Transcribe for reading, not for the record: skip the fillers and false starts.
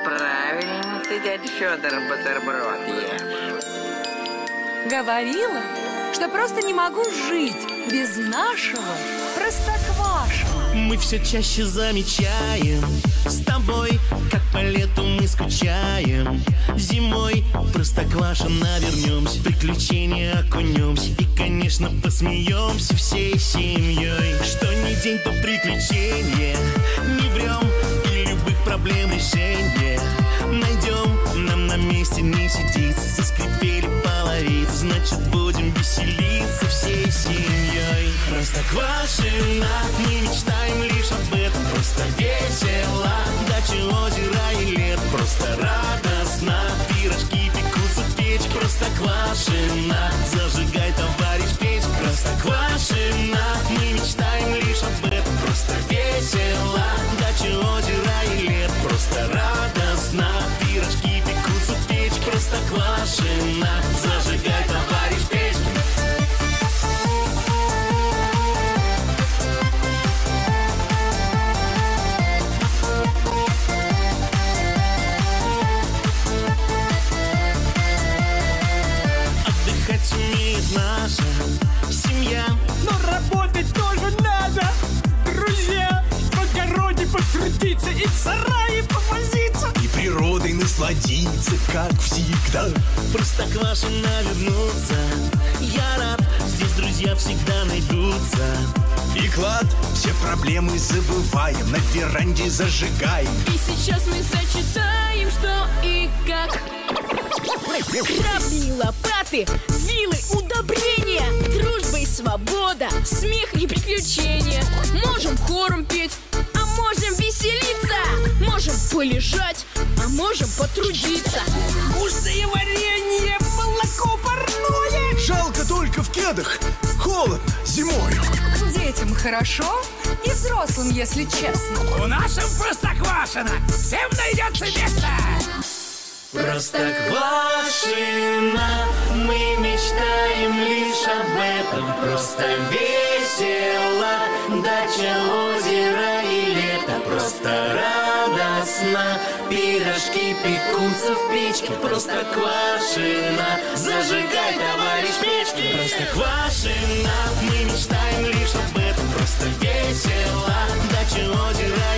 Правильно ты, дядя Федор, бутерброд ешь. Говорила, что просто не могу жить без нашего Простоквашино. Мы все чаще замечаем с тобой, как по лету мы скучаем. Зимой Простоквашино вернемся, в приключения окунемся и, конечно, посмеемся всей семьей. Что ни день, то приключения, не врем и любых проблем решения найдем. Нам на месте не сидится, заскрипели половицы, значит, будем веселиться всей семьей. Простоквашино, мы мечтаем лишь об этом. Просто весело, дача, озеро и лет. Просто радостно, пирожки пекутся в печь. Простоквашино, зажигай, товарищ, печь. Простоквашино, мы мечтаем лишь об этом. Просто весело, дача, озеро и лет. Просто радостно, пирожки пекутся в печь. Простоквашино, зажигай, товарищ, печь. Отдыхать умеет наша семья, но работать тоже надо, друзья. В огороде потрудиться и в сарае повозиться, и природой насладиться, как всегда. Простоквашино вернуться, я рад, здесь друзья всегда найдутся. И клад, все проблемы забываем, на веранде зажигаем. И сейчас мы зачитаем, что и как. Грабли, лопаты, вилы, удобрения, дружба и свобода, смех и приключения. Можем хором петь, а можем веселиться. Можем полежать, а можем потрудиться. вкусное варенье, молоко парное. Жалко только в кедах, холодно зимою. Детям хорошо и взрослым, если честно. У нашем Простоквашино всем найдется место. Простоквашино, мы мечтаем лишь об этом. Просто весело, дача, озеро и лето. Просто радостно, пирожки пекутся в печке. Простоквашино, зажигай, товарищ, печки. Простоквашино, мы мечтаем лишь об этом. Просто весело, дача, озеро